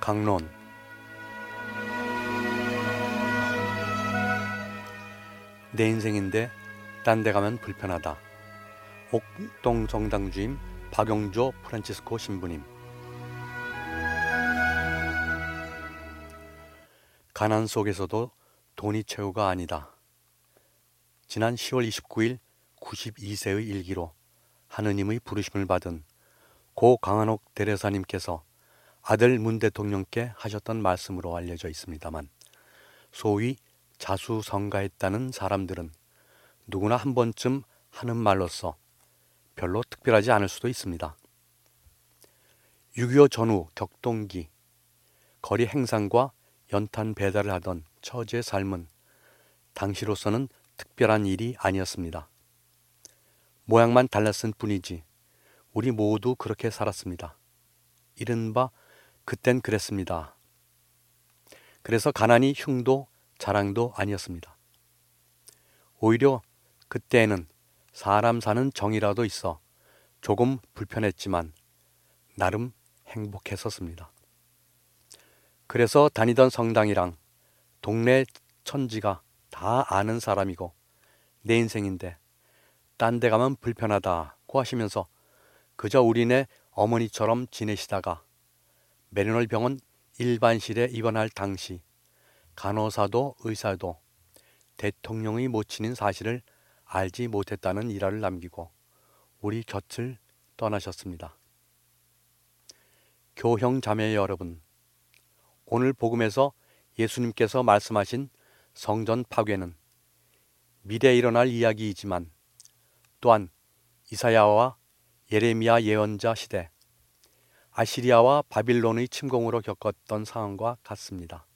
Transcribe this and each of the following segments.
강론. 내 인생인데 딴 데 가면 불편하다. 옥동 정당 주임 박영조 프란치스코 신부님. 가난 속에서도 돈이 최후가 아니다. 지난 10월 29일 92세의 일기로 하느님의 부르심을 받은 고 강한옥 대례사님께서 아들 문 대통령께 하셨던 말씀으로 알려져 있습니다만, 소위 자수성가했다는 사람들은 누구나 한 번쯤 하는 말로서 별로 특별하지 않을 수도 있습니다. 6.25 전후 격동기 거리 행상과 연탄 배달을 하던 처제의 삶은 당시로서는 특별한 일이 아니었습니다. 모양만 달랐을 뿐이지 우리 모두 그렇게 살았습니다. 이른바 그땐 그랬습니다. 그래서 가난이 흉도 자랑도 아니었습니다. 오히려 그때에는 사람 사는 정이라도 있어 조금 불편했지만 나름 행복했었습니다. 그래서 다니던 성당이랑 동네 천지가 다 아는 사람이고 내 인생인데 딴 데 가면 불편하다고 하시면서 그저 우리네 어머니처럼 지내시다가 메리널 병원 일반실에 입원할 당시 간호사도 의사도 대통령의 모친인 사실을 알지 못했다는 일화를 남기고 우리 곁을 떠나셨습니다. 교형 자매 여러분, 오늘 복음에서 예수님께서 말씀하신 성전 파괴는 미래에 일어날 이야기이지만 또한 이사야와 예레미야 예언자 시대 아시리아와 바빌론의 침공으로 겪었던 상황과 같습니다.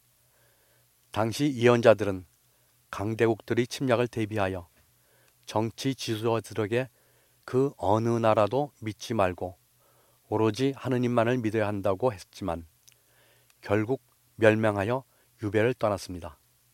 당시 예언자들은 강대국들의 침략을 대비하여 정치 지도자들에게 그 어느 나라도 믿지 말고 오로지 하느님만을 믿어야 한다고 했지만 결국 멸망하여 유배를 떠났습니다.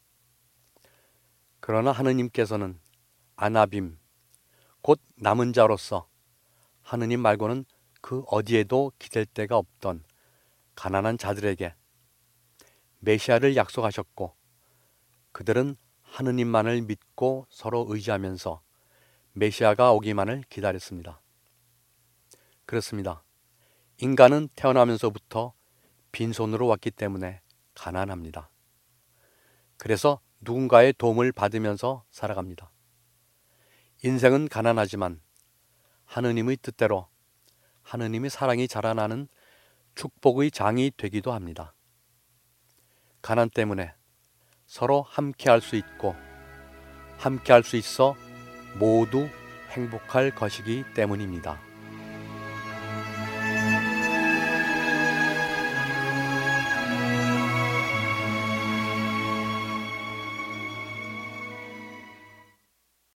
그러나 하느님께서는 아나빔, 곧 남은 자로서 하느님 말고는 그 어디에도 기댈 데가 없던 가난한 자들에게 메시아를 약속하셨고 그들은 하느님만을 믿고 서로 의지하면서 메시아가 오기만을 기다렸습니다. 그렇습니다. 인간은 태어나면서부터 빈손으로 왔기 때문에 가난합니다. 그래서 누군가의 도움을 받으면서 살아갑니다. 인생은 가난하지만 하느님의 뜻대로 하느님의 사랑이 자라나는 축복의 장이 되기도 합니다. 가난 때문에 서로 함께할 수 있고 함께할 수 있어 모두 행복할 것이기 때문입니다.